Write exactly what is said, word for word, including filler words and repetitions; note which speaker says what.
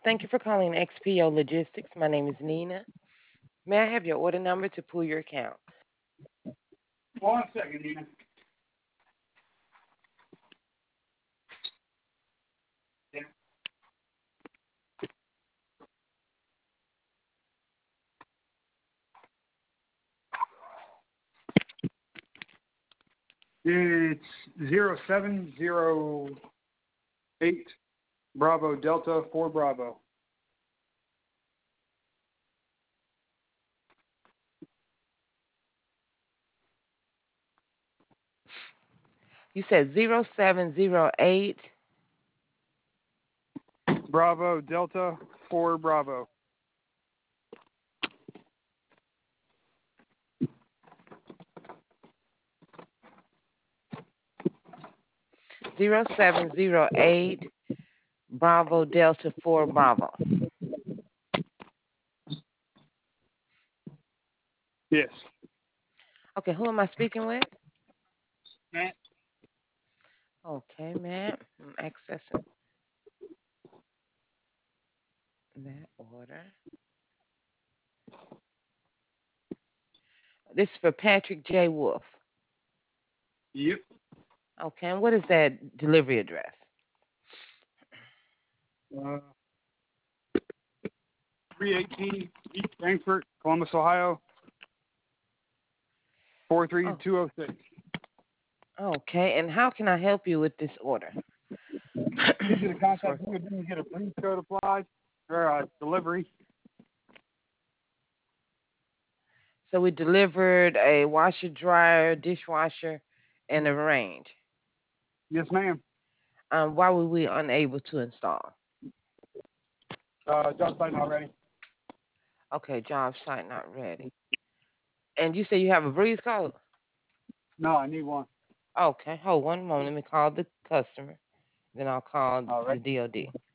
Speaker 1: Thank you for calling X P O Logistics. My name is Nina. May I have your order number to pull your account?
Speaker 2: One second, Nina. It's zero seven zero eight Bravo Delta four Bravo.
Speaker 1: You said zero seven zero eight.
Speaker 2: Bravo Delta four Bravo.
Speaker 1: Zero seven zero eight Bravo Delta four Bravo.
Speaker 2: Yes.
Speaker 1: Okay, who am I speaking with?
Speaker 2: Matt.
Speaker 1: Okay, Matt. I'm accessing that order. This is for Patrick J. Wolf.
Speaker 2: Yep.
Speaker 1: Okay, and what is that delivery address?
Speaker 2: Uh, three eighteen East Frankfort, Columbus, Ohio. four three two oh six.
Speaker 1: Oh, okay, and how can I help you with this order?
Speaker 2: Need you to contact me if you get a freeze code applied or a delivery.
Speaker 1: So we delivered a washer, dryer, dishwasher, and a range.
Speaker 2: Yes, ma'am.
Speaker 1: Um, why were we unable to install?
Speaker 2: Uh, job site not ready.
Speaker 1: Okay, job site not ready. And you say you have a breeze code?
Speaker 2: No, I need one.
Speaker 1: Okay, hold one moment. Let me call the customer. Then I'll call
Speaker 2: All
Speaker 1: the
Speaker 2: right.
Speaker 1: D O D.